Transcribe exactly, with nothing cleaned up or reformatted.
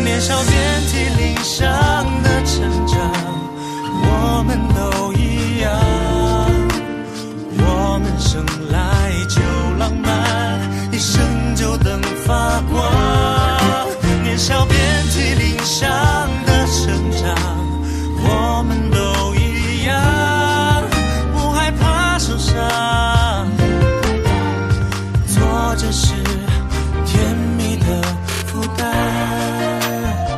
年少遍体鳞伤的成长，我们都一样。我们生来就浪漫，一生就等发光。年少遍体鳞伤的成长，